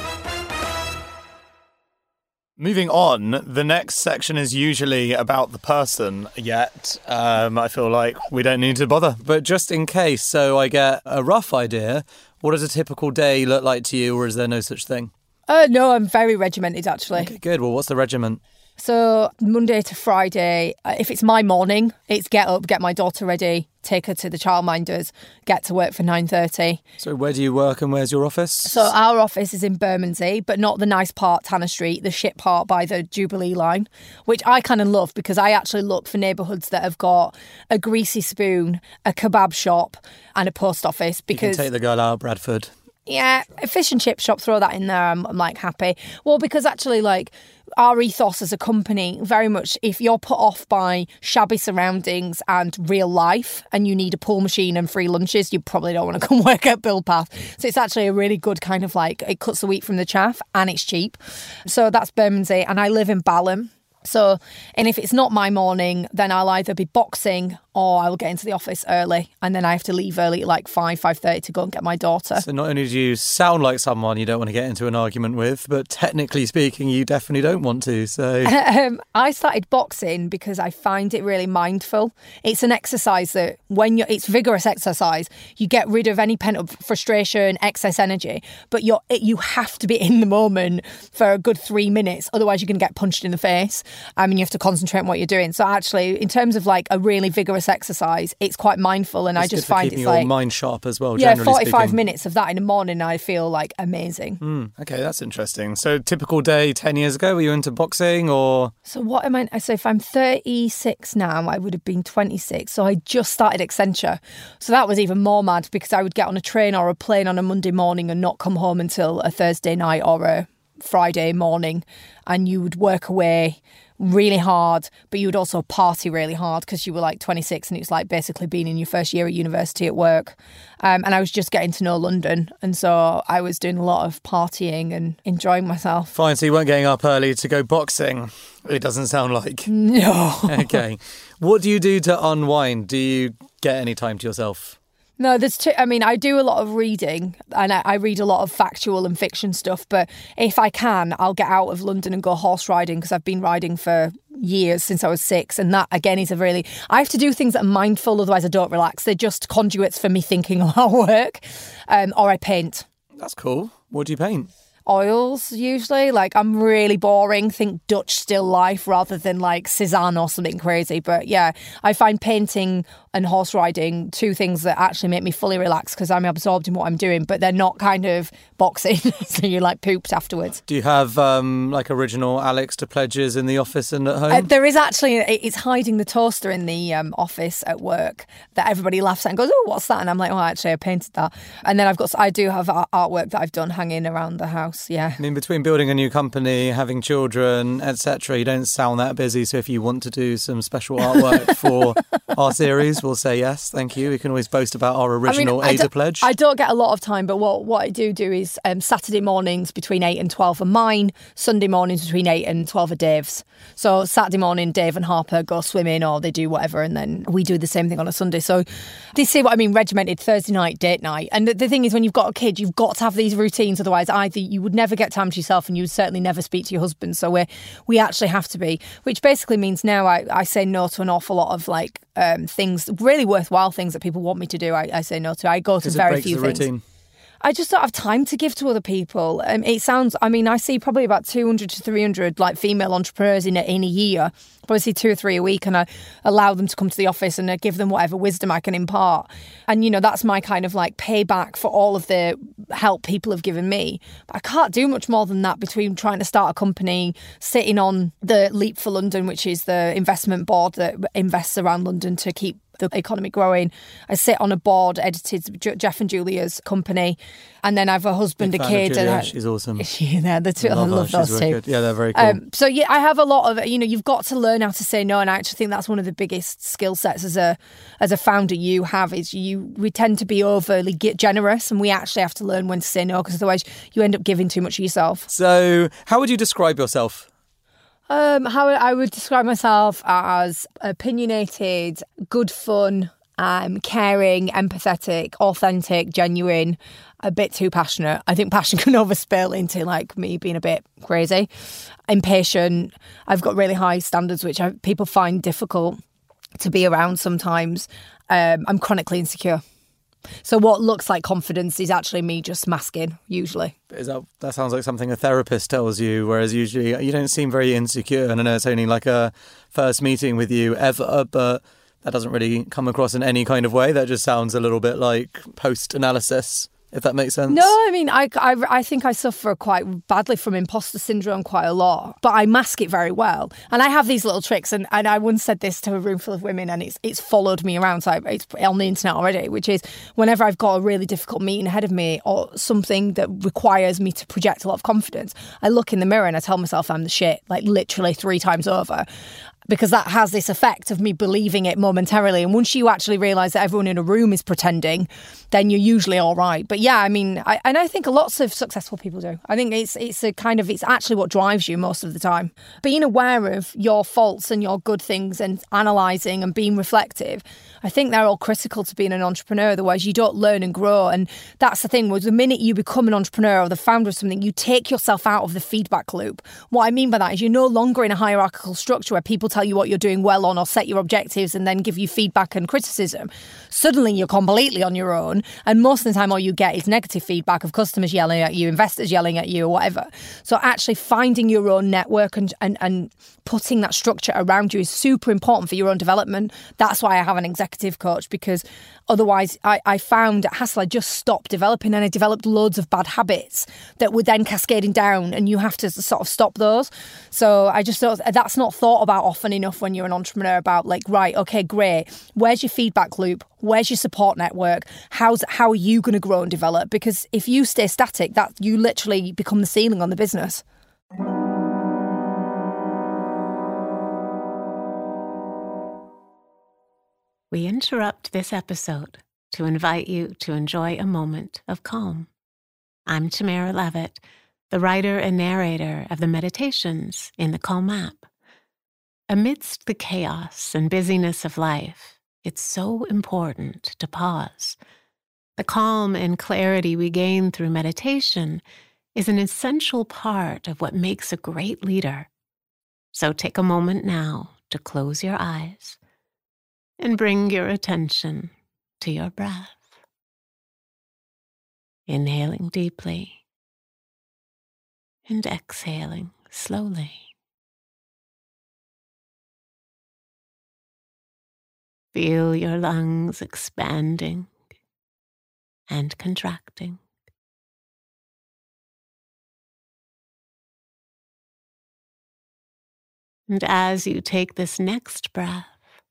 Moving on, the next section is usually about the person, yet um, I feel like we don't need to bother. But just in case, so I get a rough idea, what does a typical day look like to you, or is there no such thing? Uh, no, I'm very regimented, actually. Okay, good. Well, what's the regiment? So Monday to Friday, if it's my morning, it's get up, get my daughter ready, take her to the childminders, get to work for nine thirty. So where do you work and where's your office? So our office is in Bermondsey, but not the nice part, Tanner Street, the shit part by the Jubilee line, which I kind of love because I actually look for neighbourhoods that have got a greasy spoon, a kebab shop and a post office. Because you can take the girl out, Bradford. Yeah, a fish and chip shop, throw that in there, I'm, I'm like happy. Well, because actually like our ethos as a company, very much if you're put off by shabby surroundings and real life and you need a pool machine and free lunches, you probably don't want to come work at Build Path. So it's actually a really good kind of like, it cuts the wheat from the chaff and it's cheap. So that's Bermondsey and I live in Balham. So, and if it's not my morning, then I'll either be boxing or I will get into the office early and then I have to leave early at like five, five thirty to go and get my daughter. So not only do you sound like someone you don't want to get into an argument with, but technically speaking, you definitely don't want to. So um, I started boxing because I find it really mindful. It's an exercise that when you're, it's vigorous exercise, you get rid of any pent up frustration, excess energy, but you're, it, you have to be in the moment for a good three minutes. Otherwise you're going to get punched in the face. I mean, you have to concentrate on what you're doing. So actually, in terms of like a really vigorous exercise, it's quite mindful, and it's I just good for find keeping it's your like mind sharp as well. Yeah, generally forty-five speaking. minutes of that in the morning, I feel like amazing. Mm, okay, that's interesting. So, typical day ten years ago, were you into boxing or? So what am I? So if I'm thirty-six now, I would have been twenty-six. So I just started Accenture. So that was even more mad because I would get on a train or a plane on a Monday morning and not come home until a Thursday night or a Friday morning, and you would work away really hard, but you would also party really hard because you were like twenty-six and it was like basically being in your first year at university at work. Um, and I was just getting to know London. And so I was doing a lot of partying and enjoying myself. Fine, so you weren't getting up early to go boxing. It doesn't sound like. No. Okay. What do you do to unwind? Do you get any time to yourself? No, there's two. I mean, I do a lot of reading and I, I read a lot of factual and fiction stuff. But if I can, I'll get out of London and go horse riding because I've been riding for years since I was six. And that, again, is a really... I have to do things that are mindful, otherwise I don't relax. They're just conduits for me thinking about work. Um, or I paint. That's cool. What do you paint? oils usually. Like I'm really boring. Think Dutch still life rather than like Cézanne or something crazy. But yeah, I find painting and horse riding two things that actually make me fully relax because I'm absorbed in what I'm doing, but they're not kind of boxing. So you're like pooped afterwards. Do you have um, like original Alex de Pledges in the office and at home? Uh, there is actually, it's hiding the toaster in the um, office at work that everybody laughs at and goes, oh, what's that? And I'm like, oh, actually, I painted that. And then I've got, I do have art- artwork that I've done hanging around the house, yeah. I mean, between building a new company, having children, et cetera, you don't sound that busy. So if you want to do some special artwork for our series, we'll say yes, thank you. We can always boast about our original I mean, Ada Pledge. I don't get a lot of time, but what, what I do do is um, Saturday mornings between eight and twelve are mine, Sunday mornings between eight and twelve are Dave's. So Saturday morning, Dave and Harper go swimming or they do whatever, and then we do the same thing on a Sunday. So do you see what I mean? Regimented Thursday night, date night. And the, the thing is, when you've got a kid, you've got to have these routines. Otherwise, either you would never get time to yourself and you would certainly never speak to your husband. So we we actually have to be, which basically means now I, I say no to an awful lot of like um, things, really worthwhile things that people want me to do. I, I say no to. I go to very few things. Routine. I just don't have time to give to other people. Um, it sounds, I mean, I see probably about two hundred to three hundred like female entrepreneurs in a, in a year. Probably see two or three a week, and I allow them to come to the office and I give them whatever wisdom I can impart. And, you know, that's my kind of like payback for all of the help people have given me. But I can't do much more than that between trying to start a company, sitting on the Leap for London, which is the investment board that invests around London to keep the economy growing. I sit on a board, edited Jeff and Julia's company, and then I have a husband, Big a fan of kid. Julia. And She's awesome. Yeah, the two. I love, love those two. Wicked. Yeah, they're very cool. Um, so yeah, I have a lot of, you know, you've got to learn how to say no, and I actually think that's one of the biggest skill sets as a as a founder you have is you. We tend to be overly generous, and we actually have to learn when to say no because otherwise you end up giving too much of yourself. So, how would you describe yourself? Um, how I would describe myself as opinionated, good fun, um, caring, empathetic, authentic, genuine, a bit too passionate. I think passion can overspill into like me being a bit crazy, impatient. I've got really high standards, which I, people find difficult to be around sometimes. Um, I'm chronically insecure. So what looks like confidence is actually me just masking, usually. Is that, that sounds like something a therapist tells you, whereas usually you don't seem very insecure. And I know it's only like a first meeting with you ever, but that doesn't really come across in any kind of way. That just sounds a little bit like post-analysis, if that makes sense. No, I mean, I, I, I think I suffer quite badly from imposter syndrome quite a lot, but I mask it very well. And I have these little tricks, and, and I once said this to a room full of women, and it's it's followed me around, so it's on the internet already, which is whenever I've got a really difficult meeting ahead of me or something that requires me to project a lot of confidence, I look in the mirror and I tell myself I'm the shit, like literally three times over. Because that has this effect of me believing it momentarily. And once you actually realise that everyone in a room is pretending, then you're usually all right. But yeah, I mean, I, and I think lots of successful people do. I think it's it's a kind of, it's actually what drives you most of the time. Being aware of your faults and your good things and analysing and being reflective, I think they're all critical to being an entrepreneur. Otherwise, you don't learn and grow. And that's the thing, was the minute you become an entrepreneur or the founder of something, you take yourself out of the feedback loop. What I mean by that is you're no longer in a hierarchical structure where people tell you what you're doing well on or set your objectives and then give you feedback and criticism. Suddenly you're completely on your own, and most of the time all you get is negative feedback of customers yelling at you, investors yelling at you, or whatever. So actually finding your own network and, and, and putting that structure around you is super important for your own development. That's why I have an executive coach, because otherwise I, I found at Hassel I just stopped developing, and I developed loads of bad habits that were then cascading down, and you have to sort of stop those. So I just thought that's not thought about often enough when you're an entrepreneur, about like, right, okay, great. Where's your feedback loop? Where's your support network? How's how are you going to grow and develop? Because if you stay static, that you literally become the ceiling on the business. We interrupt this episode to invite you to enjoy a moment of calm. I'm Tamara Levitt, the writer and narrator of the meditations in the Calm app. Amidst the chaos and busyness of life, it's so important to pause. The calm and clarity we gain through meditation is an essential part of what makes a great leader. So take a moment now to close your eyes and bring your attention to your breath. Inhaling deeply and exhaling slowly. Feel your lungs expanding and contracting. And as you take this next breath,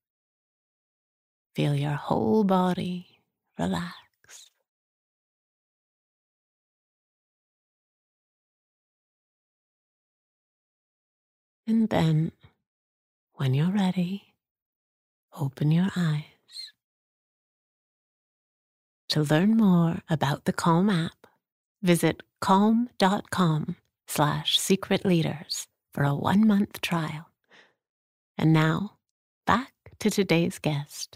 feel your whole body relax. And then, when you're ready, open your eyes. To learn more about the Calm app, visit calm.com slash secret leaders for a one-month trial. And now, back to today's guest.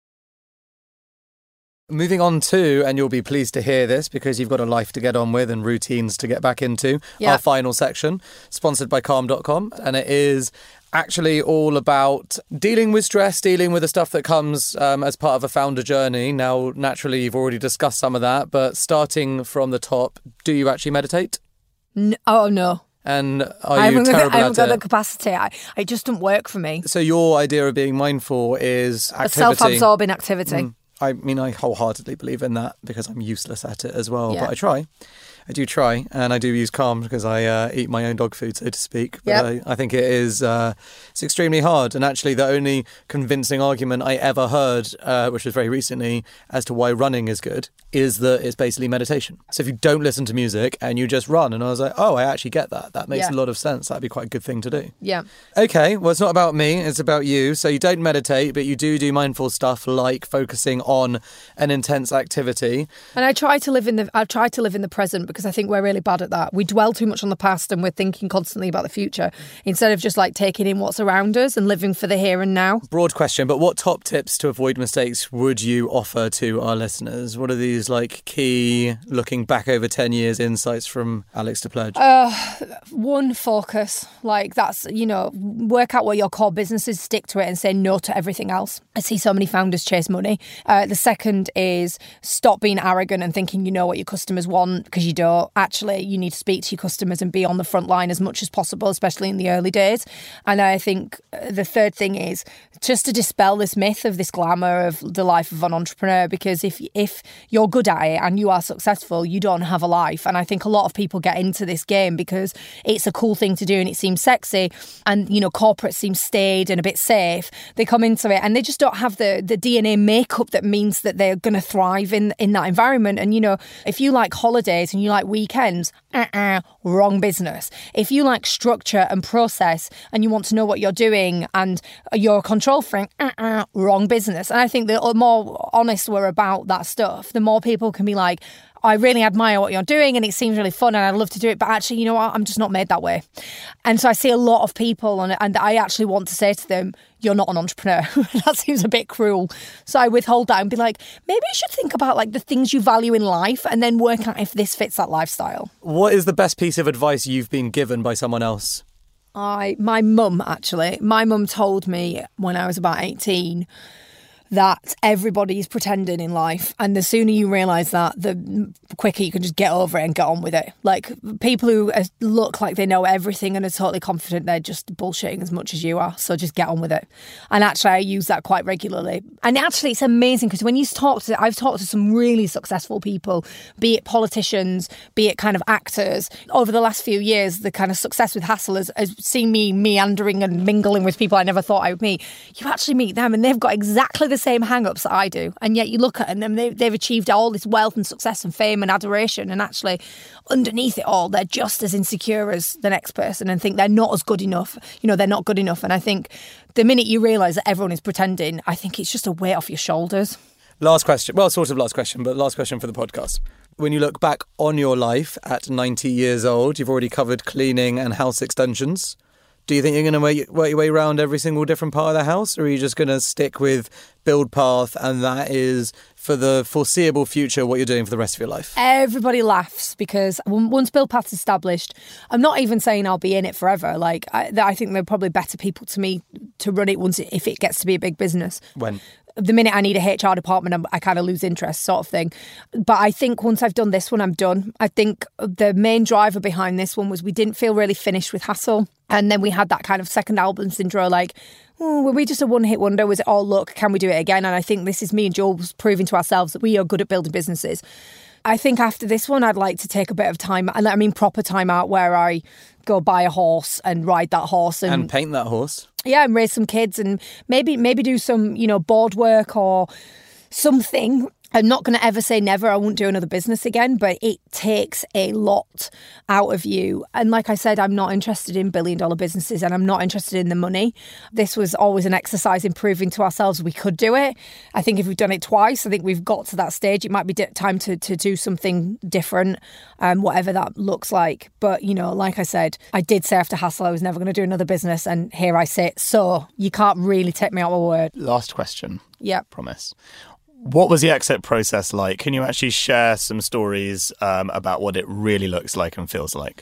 Moving on to, and you'll be pleased to hear this because you've got a life to get on with and routines to get back into, Yep. our final section, sponsored by calm dot com. And it is actually all about dealing with stress, dealing with the stuff that comes um, as part of a founder journey. Now, naturally, you've already discussed some of that, but starting from the top, do you actually meditate? No, oh, no. And are I you haven't, got, terrible I haven't at got the it? capacity. I, it just doesn't work for me. So your idea of being mindful is A activity. self-absorbing activity. Mm. I mean, I wholeheartedly believe in that because I'm useless at it as well. Yeah. But I try. I do try. And I do use Calm because I uh, eat my own dog food, so to speak. But Yep. I, I think it is uh, it's extremely hard. And actually, the only convincing argument I ever heard, uh, which was very recently, as to why running is good, is that it's basically meditation. So if you don't listen to music and you just run, and I was like, oh, I actually get that. That makes Yeah. a lot of sense. That'd be quite a good thing to do. Yeah. Okay, well, it's not about me, it's about you. So you don't meditate, but you do do mindful stuff like focusing on an intense activity. And I try to live in the I try to live in the present because I think we're really bad at that. We dwell too much on the past and we're thinking constantly about the future instead of just like taking in what's around us and living for the here and now. Broad question, but what top tips to avoid mistakes would you offer to our listeners? What are these like key, looking back over ten years, insights from Alex DePledge? Uh, one, focus. Like that's, you know, work out what your core business is, stick to it and say no to everything else. I see so many founders chase money. Uh, the second is stop being arrogant and thinking you know what your customers want because you don't. Actually, you need to speak to your customers and be on the front line as much as possible, especially in the early days. And I think the third thing is just to dispel this myth of this glamour of the life of an entrepreneur, because if if you're good at it and you are successful, you don't have a life. And I think a lot of people get into this game because it's a cool thing to do and it seems sexy, and you know corporate seems staid and a bit safe. They come into it and they just don't have the the D N A makeup that means that they're going to thrive in in that environment. And you know, if you like holidays and you like weekends, uh-uh, wrong business. If you like structure and process and you want to know what you're doing and you're a control freak, uh-uh, wrong business. And I think the more honest we're about that stuff, the more people can be like, I really admire what you're doing and it seems really fun and I'd love to do it, but actually, you know what, I'm just not made that way. And so I see a lot of people and, and I actually want to say to them, you're not an entrepreneur. That seems a bit cruel. So I withhold that and be like, maybe you should think about like the things you value in life and then work out if this fits that lifestyle. What is the best piece of advice you've been given by someone else? I, my mum, actually, my mum told me when I was about eighteen that everybody's pretending in life, and the sooner you realise that, the quicker you can just get over it and get on with it. Like, people who look like they know everything and are totally confident, they're just bullshitting as much as you are, so just get on with it. And actually I use that quite regularly. And actually it's amazing because when you talk to, I've talked to some really successful people, be it politicians, be it kind of actors, over the last few years, the kind of success with Hassel has, has seen me meandering and mingling with people I never thought I would meet. You actually meet them and they've got exactly the same hang-ups that I do, and yet you look at them and they, they've achieved all this wealth and success and fame and adoration, and actually underneath it all they're just as insecure as the next person and think they're not as good enough, you know, they're not good enough. And I think the minute you realise that everyone is pretending, I think it's just a weight off your shoulders. Last question, well, sort of last question, but last question for the podcast. When you look back on your life at ninety years old, you've already covered cleaning and house extensions. Do you think you're going to work your way around every single different part of the house, or are you just going to stick with build path and that is for the foreseeable future what you're doing for the rest of your life? Everybody laughs because once Build Path's established, I'm not even saying I'll be in it forever. Like, I, I think they're probably better people to me to run it once it, if it gets to be a big business. When? the minute I need a H R department, I'm, I kind of lose interest sort of thing. But I think once I've done this one, I'm done. I think the main driver behind this one was we didn't feel really finished with Hassel. And then we had that kind of second album syndrome, like, oh, were we just a one-hit wonder? Was it all luck? Can we do it again? And I think this is me and Jules proving to ourselves that we are good at building businesses. I think after this one, I'd like to take a bit of time, and I mean proper time out, where I go buy a horse and ride that horse. And, and paint that horse. Yeah, and raise some kids and maybe maybe do some, you know, board work or something. I'm not going to ever say never. I won't do another business again, but it takes a lot out of you. And like I said, I'm not interested in billion dollar businesses and I'm not interested in the money. This was always an exercise in proving to ourselves we could do it. I think if we've done it twice, I think we've got to that stage. It might be time to, to do something different, um, whatever that looks like. But, you know, like I said, I did say after Hassel I was never going to do another business, and here I sit. So you can't really take me out of my word. Last question. Yeah. Promise. What was the exit process like? Can you actually share some stories um, about what it really looks like and feels like?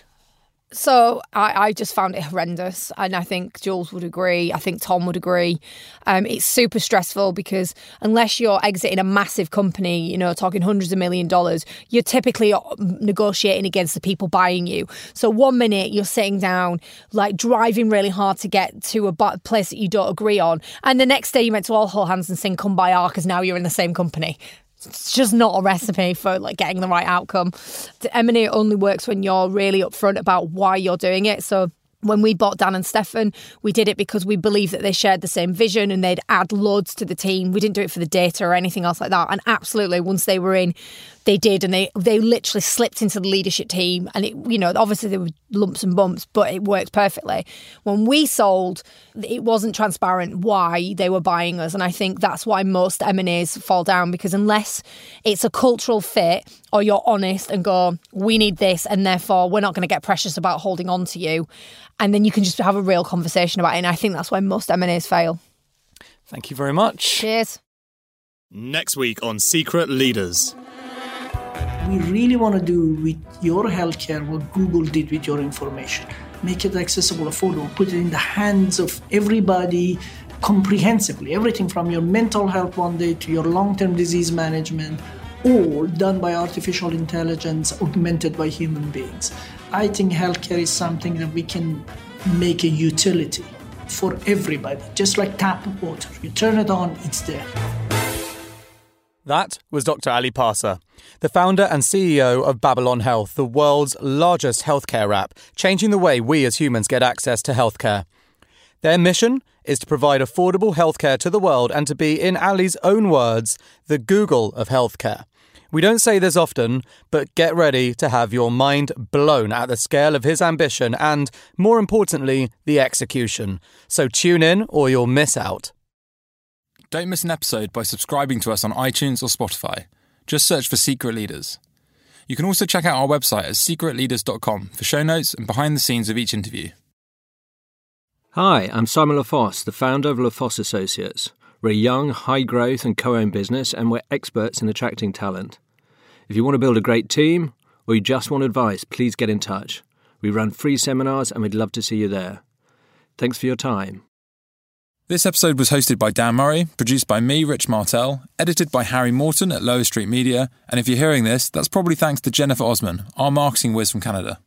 So I, I just found it horrendous, and I think Jules would agree. I think Tom would agree. Um, it's super stressful because unless you're exiting a massive company, you know, talking hundreds of million dollars, you're typically negotiating against the people buying you. So one minute you're sitting down, like driving really hard to get to a place that you don't agree on, and the next day you went to all whole hands and sing "Come Buy Our" because now you're in the same company. It's just not a recipe for like getting the right outcome. M and A only works when you're really upfront about why you're doing it. So when we bought Dan and Stefan, we did it because we believed that they shared the same vision and they'd add loads to the team. We didn't do it for the data or anything else like that. And absolutely, once they were in, they did, and they they literally slipped into the leadership team. And it, you know, obviously there were lumps and bumps, but it worked perfectly. When we sold, it wasn't transparent why they were buying us, and I think that's why most M and A's fall down, because unless it's a cultural fit or you're honest and go, we need this, and therefore we're not going to get precious about holding on to you, and then you can just have a real conversation about it. And I think that's why most M and A's fail. Thank you very much. Cheers. Next week on Secret Leaders. We really want to do with your healthcare what Google did with your information. Make it accessible, affordable, put it in the hands of everybody comprehensively. Everything from your mental health one day to your long-term disease management, all done by artificial intelligence, augmented by human beings. I think healthcare is something that we can make a utility for everybody, just like tap water. You turn it on, it's there. That was Doctor Ali Parsa, the founder and C E O of Babylon Health, the world's largest healthcare app, changing the way we as humans get access to healthcare. Their mission is to provide affordable healthcare to the world and to be, in Ali's own words, the Google of healthcare. We don't say this often, but get ready to have your mind blown at the scale of his ambition and, more importantly, the execution. So tune in or you'll miss out. Don't miss an episode by subscribing to us on iTunes or Spotify. Just search for Secret Leaders. You can also check out our website at secret leaders dot com for show notes and behind the scenes of each interview. Hi, I'm Simon LaFosse, the founder of LaFosse Associates. We're a young, high-growth and co-owned business, and we're experts in attracting talent. If you want to build a great team, or you just want advice, please get in touch. We run free seminars, and we'd love to see you there. Thanks for your time. This episode was hosted by Dan Murray, produced by me, Rich Martell, edited by Harry Morton at Lower Street Media, and if you're hearing this, that's probably thanks to Jennifer Osman, our marketing whiz from Canada.